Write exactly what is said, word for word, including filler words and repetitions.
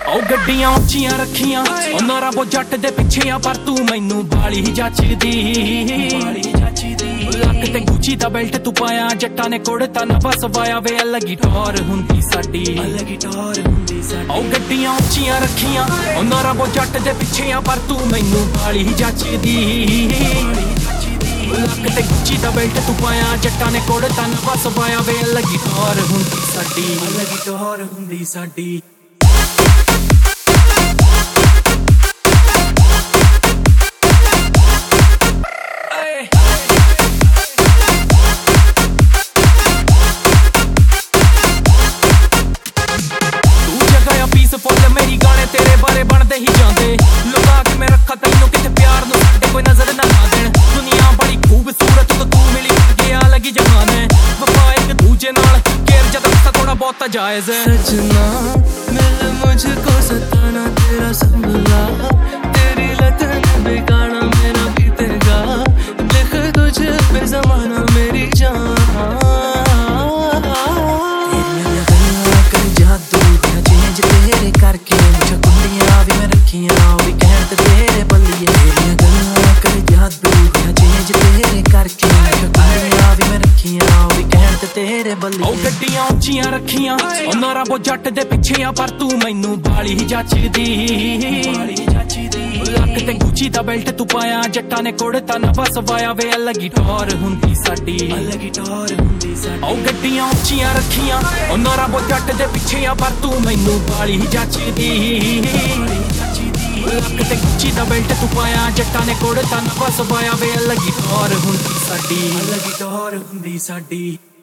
ਉਹ ਗੱਡੀਆਂ ਉੱਚੀਆਂ ਰੱਖੀਆਂ ਉਹਨਾਂ ਰੱਬੋ ਜੱਟ ਦੇ ਪਿੱਛੇ ਆ ਪਰ ਤੂੰ ਮੈਨੂੰ ਬਾਲੀ ਹੀ ਜੱਚਦੀ ਲੱਕ ਤੇ ਗੁੱਚੀ ਦਾ ਬੈਲਟ ਤੂੰ ਪਾਇਆ ਜੱਟਾਂ ਨੇ ਕੋੜਤਾ ਨਾ ਫਸਵਾਇਆ ਵੇ ਅਲੱਗੀ ਟੌਰ ਹੁੰਦੀ ਸਾਡੀ ਅਲੱਗੀ ਟੌਰ ਹੁੰਦੀ ਸਾਡੀ ਉਹ ਗੱਡੀਆਂ ਉੱਚੀਆਂ ਰੱਖੀਆਂ ਉਹਨਾਂ ਰੱਬੋ ਜੱਟ ਦੇ ਪਿੱਛੇ ਆ ਪਰ ਤੂੰ ਮੈਨੂੰ ਬਾਲੀ ਹੀ ਜੱਚਦੀ ਲੱਕ ਤੇ ਗੁੱਚੀ ਦਾ ਬੈਲਟ ਤੂੰ ਪਾਇਆ ਜੱਟਾਂ ਨੇ ਕੋੜਤਾ ਨਾ ਫਸਵਾਇਆ ਵੇ ਅਲੱਗੀ ਟੌਰ ਹੁੰਦੀ ਸਾਡੀ ਅਲੱਗੀ ਟੌਰ ਹੁੰਦੀ ਸਾਡੀ ਮੇਰੀ ਗਾਣੇ ਤੇਰੇ ਬਾਰੇ ਬਣਦੇ ਹੀ ਜਾਂਦੇ ਲੁਕਾ ਕੇ ਮੈਂ ਰੱਖਾ ਤੈਨੂੰ ਕਿਤੇ ਪਿਆਰ ਨੂੰ ਸਾਡੇ ਕੋਈ ਨਜ਼ਰ ਨਾ ਲਾ ਦੇਣ ਦੁਨੀਆ ਬੜੀ ਖੂਬਸੂਰਤ ਤੇ ਤੂੰ ਮਿਲੀ ਗਿਆ ਲੱਗੀ ਜਹਾਨ ਹੈ ਵਫਾ ਇੱਕ ਦੂਜੇ ਨਾਲ ਕੇਰ ਜਦ ਤੱਕ ਥੋੜਾ ਬਹੁਤ ਜਾਇਜ਼ ਹੈ सजना मिल मुझको सताना तेरा संभला तेरी लतन बिगाड़ा मेरा बीतेगा लिख तुझ पे जमाना मेरी जान करके मुझे कुंडियां भी मैं रखियां भी कहत तेरे बल्लिए तेरियां गल्लां कर जादू चेंज तेरे करके मुझे कुंडियां भी मैं रखियां भी कहत तेरे बल्लिए ਉਹ ਗੱਡੀਆਂ ਉੱਚੀਆਂ ਰੱਖੀਆਂ ਉਹਨਾਂ ਰੱਬੋ ਜੱਟ ਦੇ ਪਿੱਛੇ ਆ ਪਰ ਤੂੰ ਮੈਨੂੰ ਬਾਲੀ ਹੀ ਜੱਚਦੀ ਬਾਲੀ ਜੱਚਦੀ ਲੱਕ ਤੇ ਗੁੱਚੀ ਦਾ ਬੈਲਟ ਤੂੰ ਪਾਇਆ ਜੱਟਾਂ ਨੇ ਕੋੜਤਾ ਨਾ ਫਸਵਾਇਆ ਵੇ ਅਲੱਗੀ ਟੌਰ ਹੁੰਦੀ ਸਾਡੀ ਅਲੱਗੀ ਟੌਰ ਹੁੰਦੀ ਸਾਡੀ ਉਹ ਗੱਡੀਆਂ ਉੱਚੀਆਂ ਰੱਖੀਆਂ ਉਹਨਾਂ ਰੱਬੋ ਜੱਟ ਦੇ ਪਿੱਛੇ ਆ ਪਰ ਤੂੰ ਮੈਨੂੰ ਬਾਲੀ ਹੀ ਜੱਚਦੀ ਲੱਕ ਤੇ ਗੁੱਚੀ ਦਾ ਬੈਲਟ ਤੂੰ ਪਾਇਆ ਜੱਟਾਂ ਨੇ ਕੋੜਤਾ ਨਾ ਫਸਵਾਇਆ ਵੇ ਅਲੱਗੀ ਟੌਰ ਹੁੰਦੀ ਸਾਡੀ ਅਲੱਗੀ ਟੌਰ ਹੁੰਦੀ ਸਾਡੀ